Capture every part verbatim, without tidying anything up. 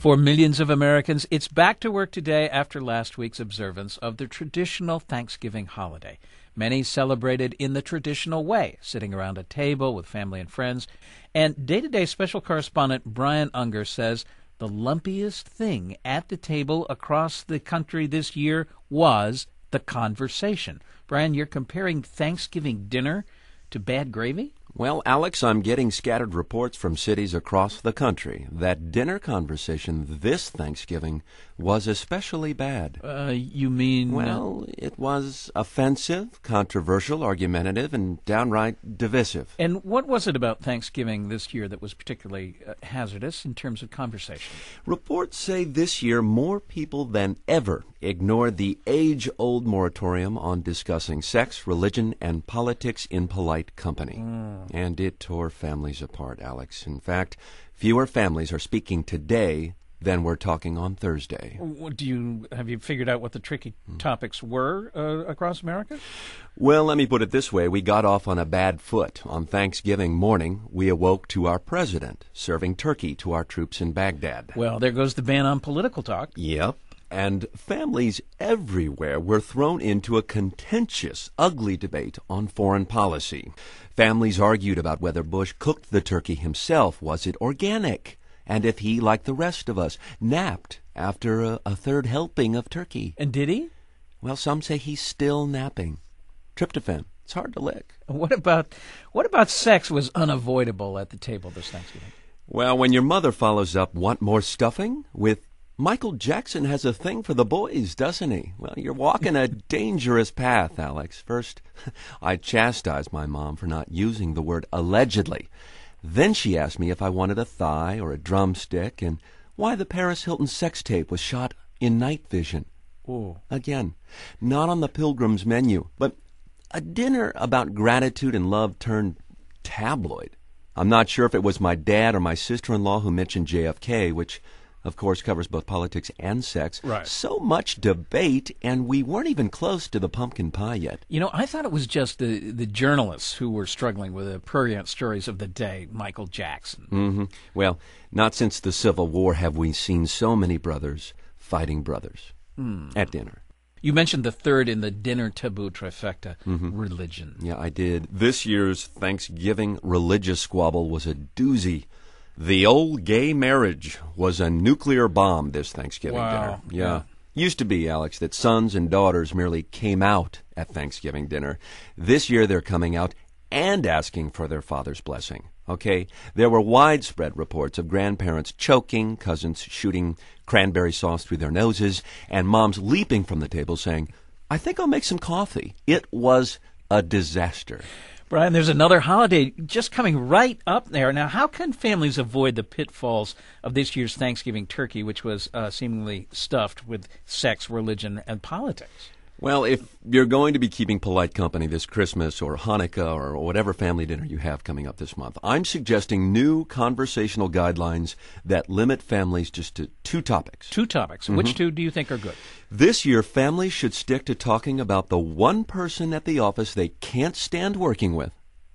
For millions of Americans, it's back to work today after last week's observance of the traditional Thanksgiving holiday. Many celebrated in the traditional way, sitting around a table with family and friends. And day-to-day special correspondent Brian Unger says the lumpiest thing at the table across the country this year was the conversation. Brian, you're comparing Thanksgiving dinner to bad gravy? Well, Alex, I'm getting scattered reports from cities across the country that dinner conversation this Thanksgiving was especially bad. Uh, you mean... Well, it was offensive, controversial, argumentative, and downright divisive. And what was it about Thanksgiving this year that was particularly uh, hazardous in terms of conversation? Reports say this year more people than ever ignored the age-old moratorium on discussing sex, religion, and politics in polite company. Mm. And it tore families apart, Alex. In fact, fewer families are speaking today than were talking on Thursday. Do you have you figured out what the tricky mm. topics were uh, across America? Well, let me put it this way. We got off on a bad foot. On Thanksgiving morning, we awoke to our president serving turkey to our troops in Baghdad. Well, there goes the ban on political talk. Yep. And families everywhere were thrown into a contentious, ugly debate on foreign policy. Families argued about whether Bush cooked the turkey himself. Was it organic? And if he, like the rest of us, napped after a, a third helping of turkey. And did he? Well, some say he's still napping. Tryptophan. It's hard to lick. What about what about sex was unavoidable at the table this Thanksgiving? Well, when your mother follows up, want more stuffing? With Michael Jackson has a thing for the boys, doesn't he? Well, you're walking a dangerous path, Alex. First, I chastised my mom for not using the word allegedly. Then she asked me if I wanted a thigh or a drumstick and why the Paris Hilton sex tape was shot in night vision. Ooh. Again, not on the Pilgrim's menu, but a dinner about gratitude and love turned tabloid. I'm not sure if it was my dad or my sister-in-law who mentioned J F K, which of course covers both politics and sex. Right. So much debate, and we weren't even close to the pumpkin pie yet. You know, I thought it was just the, the journalists who were struggling with the prurient stories of the day, Michael Jackson. Mm-hmm. Well, not since the Civil War have we seen so many brothers fighting brothers mm. at dinner. You mentioned the third in the dinner taboo trifecta, mm-hmm. religion. Yeah, I did. This year's Thanksgiving religious squabble was a doozy. The old gay marriage was a nuclear bomb this Thanksgiving wow. dinner. Yeah. yeah. Used to be, Alex, that sons and daughters merely came out at Thanksgiving dinner. This year they're coming out and asking for their father's blessing. Okay? There were widespread reports of grandparents choking, cousins shooting cranberry sauce through their noses, and moms leaping from the table saying, "I think I'll make some coffee." It was a disaster. Brian, there's another holiday just coming right up there. Now, how can families avoid the pitfalls of this year's Thanksgiving turkey, which was uh, seemingly stuffed with sex, religion, and politics? Well, if you're going to be keeping polite company this Christmas or Hanukkah or whatever family dinner you have coming up this month, I'm suggesting new conversational guidelines that limit families just to two topics. Two topics. Mm-hmm. Which two do you think are good? This year, families should stick to talking about the one person at the office they can't stand working with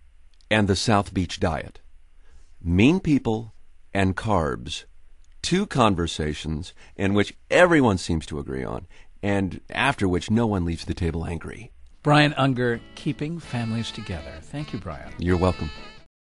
and the South Beach diet. Mean people and carbs. Two conversations in which everyone seems to agree on, and after which no one leaves the table angry. Brian Unger, keeping families together. Thank you, Brian. You're welcome.